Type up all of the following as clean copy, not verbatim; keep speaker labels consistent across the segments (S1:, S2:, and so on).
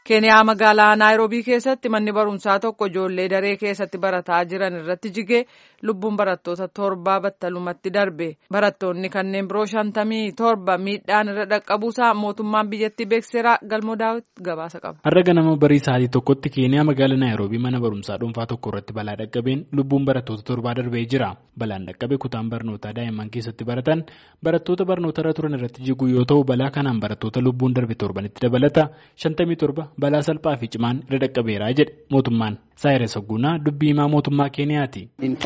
S1: Keeniyaa magaalaa Naayiroobii keessatti manni barumsaa tokko ijoollee daree keessatti barataa jiran irratti jigee lubbuun barattoota 7 battalumatti darbe. Barattoonni kanneen biroo 57 miidhaan irra dhaqqabuusaa mootummaan biyyattii beeksiseera. Galmoo Daawit gabaasa qaba.
S2: Har'a ganama barii sa'aatii tokkotti Keeniyaa magaalaa Naayiroobii mana barumsaa dhuunfaa tokko irratti balaa dhaqqabeen lubbuun barattoota 7 darbee jira. Balaan dhaqqabe kutaan barnootaa daa'imman keessatti baratan barattoota barnoota irra turan irratti jiguu yoo ta'u balaa kanaan barattoota lubbuun darbe 7tti dabalata 57 balaa salphaa fi cimaan irra dhaqqabeeraa jedhe mootummaan. Saayiree Sagguunaa dubbii himaa mootummaa Keeniyaati.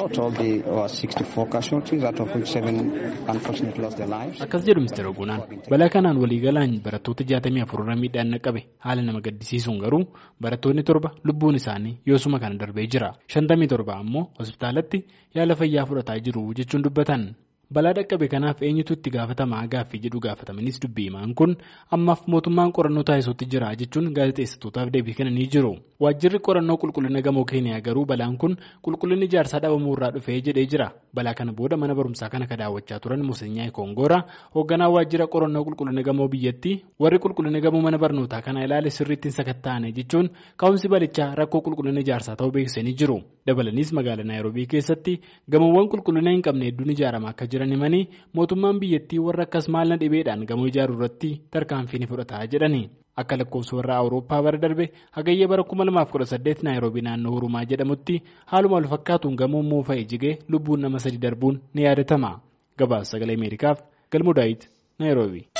S2: Akkas jedhu Mr. Ogunaan balaa kanaan waliigalaan barattoota 64 irra miidhaan dhaqqabe haala nama gaddisiisuun garuu barattoonni 7 lubbuun isaanii yoosuma kana darbee jira. 57 ammoo hospitaalatti yaala fayyaa fudhataa jiru jechuun dubbatan. Balaa dhaqqabe kanaaf eenyutu itti gaafatamaa gaaffii jedhu gaafatamanis dubbii himaan kun ammaaf mootummaan qorannoo taasisuutti jira jechuun gaazexeessitootaaf deebii kennanii jiru. Waajjirri qorannoo qulqullina gamoo Keeniyaa garuu balaan kun qulqullinni ijaarsaa dhabamuu irraa dhufee jedhee jira. Balaa kana booda mana barumsaa kana daawwachaa turan Musenyaa Kongoora hoogganaa waajjira qorannoo qulqullina gamoo biyyattii warri qulqullina gamoo mana barnootaa kana ilaale sirriitti hin sakatta'ane jechuun ka'umsi balichaa rakkoo qulqullina ijaarsaa ta'uu beeksisanii jiru. Dabalanis magaalaa Naayiroobii keessatti gamoowwan qulqullina hin qabne hedduun ijaaramaa akka jiran himanii mootummaan biyyattii warra akkas maalna dhibeedhaan gamoo ijaaruu irratti tarkaanfii ni fudhata jedhani. Akka lakkoofsa warra Awurooppaa bara darbe hagayya bara 2018 Naayiroobii naannoo Hurumaa jedhamutti haaluma wal fakkaatuun gamoon moofa'ee jigee lubbuun nama 3 darbuun ni yaadatama. Gabaasa sagalee Ameerikaaf Galmoo Daawit Naayiroobii.